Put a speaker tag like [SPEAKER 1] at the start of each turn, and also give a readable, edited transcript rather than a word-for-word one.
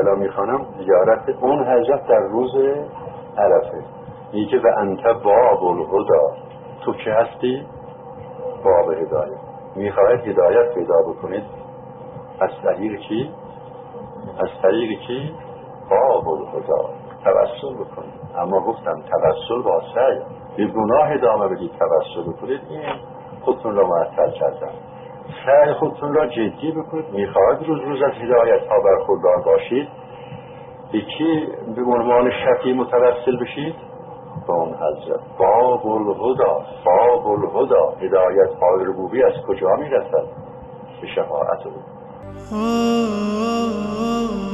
[SPEAKER 1] الان میخوانم زیارت اون حضرت در روز عرفه. میگه و انت باب الهدی، تو که هستی باب هدایت. میخواهید هدایت پیدا بکنید از طریق کی؟ از طریق کی؟ باب الهدی، توسل بکنید. اما گفتم توسل با سعی، به گناه ادامه بدید توسل بکنید، این خودتون را معطل کردن. سعی خودتون را جدی بکنید. میخواهید روز از هدایت ها برخوردار باشید، به کی به عنوان شفیع متوسل بشید؟ با اون حضرت. باب الهدی، باب الهدی. هدایت های ربوبی از کجا میرسد؟ به شفاعت او.